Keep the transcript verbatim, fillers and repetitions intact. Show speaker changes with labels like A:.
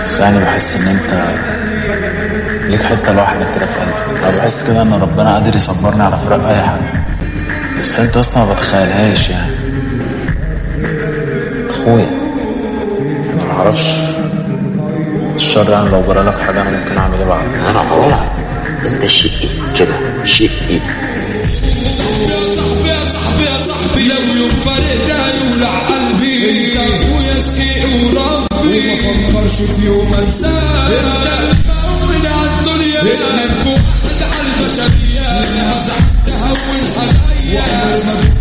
A: بس يعني بحس ان انت ليك حته لوحدك كده في قلبي. انا بحس كده ان ربنا قادر يصبرني على فراق اي حد، بس انت اصلا ما بتخيلهاش يعني اخويا. انا ما اعرفش الشر يعني لو جرالك حاجه انا ممكن اعمل ايه بعد.
B: انا طالع انت شقي كده شقي.
C: يا صاحبي يا صاحبي لو يوم فرقت يولع قلبي، انت اخويا شقي وربي وما فكرش في يوم انساك. انت مهون عالدنيا بتنام فوق على البشريه، مسحت تهون عليا